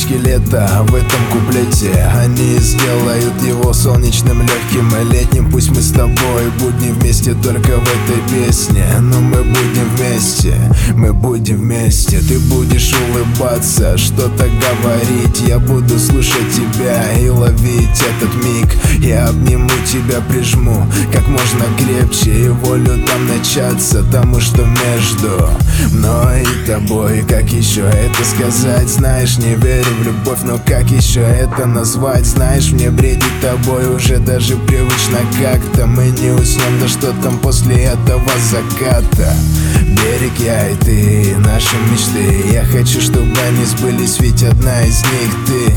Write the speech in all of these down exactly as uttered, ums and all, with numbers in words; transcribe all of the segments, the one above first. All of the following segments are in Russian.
скелета в этом куплете. Они сделают его солнечным, легким и летним. Пусть мы с тобой будем вместе только в этой песне, но мы будем вместе, мы будем вместе. Ты будешь улыбаться, что-то говорить, я буду слушать тебя и ловить этот миг. Я обниму тебя, прижму как можно крепче, и волю там начаться тому, что между мной и тобой. Как еще это сказать? Знаешь, не верю в любовь, но как еще это назвать? Знаешь, мне бредить тобой уже даже привычно как-то. Мы не уснем, да что там после этого заката. Берег я и ты, наши мечты. Я хочу, чтобы они сбылись, ведь одна из них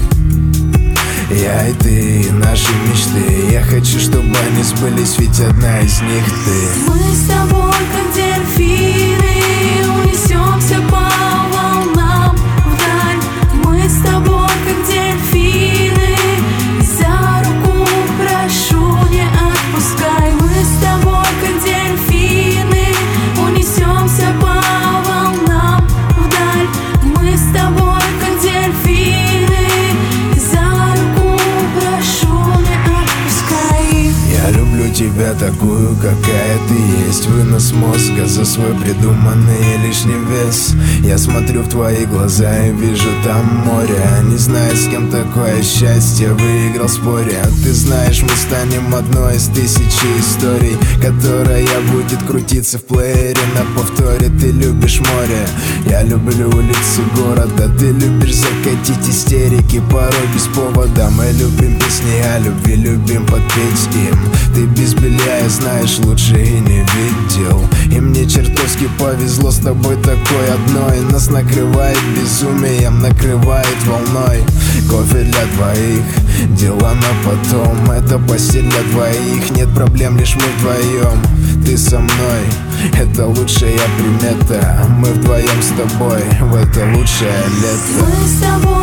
ты. Я и ты, наши мечты. Я хочу, чтобы они сбылись, ведь одна из них ты. Мы с тобой как дельфины, унесемся по волнам вдаль. Мы с тобой как дельфины, и за руку прошу, не отпускай. Мы с тобой как дельфины, унесемся по волнам вдаль. Мы с тобой как дельфины, и за руку прошу, не отпускай. Я люблю тебя такую, какая ты есть. Вынос мозга за свой придуманный лишний вес. Я смотрю в твои глаза и вижу там море. Не знаю, с кем такое счастье, выиграл в споре. Ты знаешь, мы станем одной из тысячи историй, которая будет крутиться в плеере на повторе. Ты любишь море, я люблю улицы города. Ты любишь закатить истерики порой без повода. Мы любим песни о любви, любим подпеть им. Ты без белья, знаешь, лучше и не видел. И мне чертовски повезло с тобой такой одной. Нас накрывает безумием, накрывает волной. Кофе для двоих, дела на потом. Это постель для двоих, нет проблем, лишь мы вдвоем. Ты со мной, это лучшая примета. Мы вдвоем с тобой, в это лучшее лето. Мы с тобой